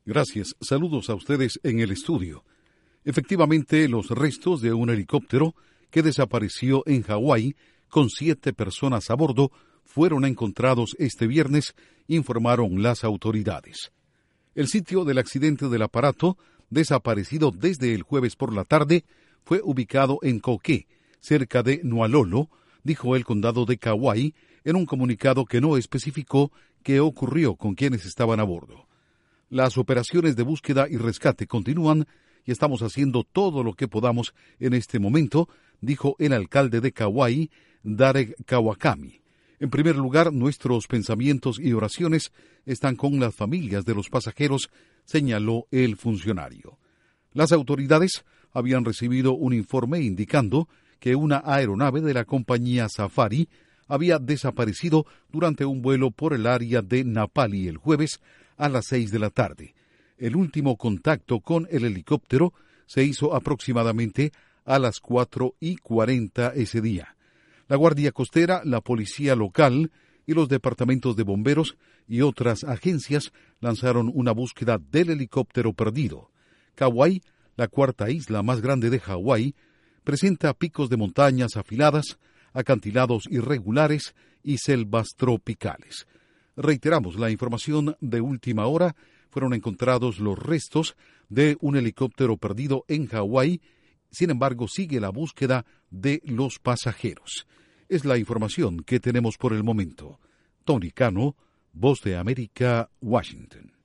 Gracias. Saludos a ustedes en el estudio. Efectivamente, los restos de un helicóptero que desapareció en Hawái con 7 personas a bordo fueron encontrados este viernes, informaron las autoridades. El sitio del accidente del aparato, desaparecido desde el jueves por la tarde, fue ubicado en Coquet, cerca de Nualolo, dijo el condado de Kauai, en un comunicado que no especificó qué ocurrió con quienes estaban a bordo. Las operaciones de búsqueda y rescate continúan y estamos haciendo todo lo que podamos en este momento, dijo el alcalde de Kauai, Derek Kawakami. En primer lugar, nuestros pensamientos y oraciones están con las familias de los pasajeros, señaló el funcionario. Las autoridades habían recibido un informe indicando que una aeronave de la compañía Safari había desaparecido durante un vuelo por el área de Napali el jueves a las 6 de la tarde. El último contacto con el helicóptero se hizo aproximadamente a las 4:40 ese día. La Guardia Costera, la policía local y los departamentos de bomberos y otras agencias lanzaron una búsqueda del helicóptero perdido. Kauai, la cuarta isla más grande de Hawái, presenta picos de montañas afiladas, acantilados irregulares y selvas tropicales. Reiteramos la información de última hora. Fueron encontrados los restos de un helicóptero perdido en Hawái. Sin embargo, sigue la búsqueda de los pasajeros. Es la información que tenemos por el momento. Tony Cano, Voz de América, Washington.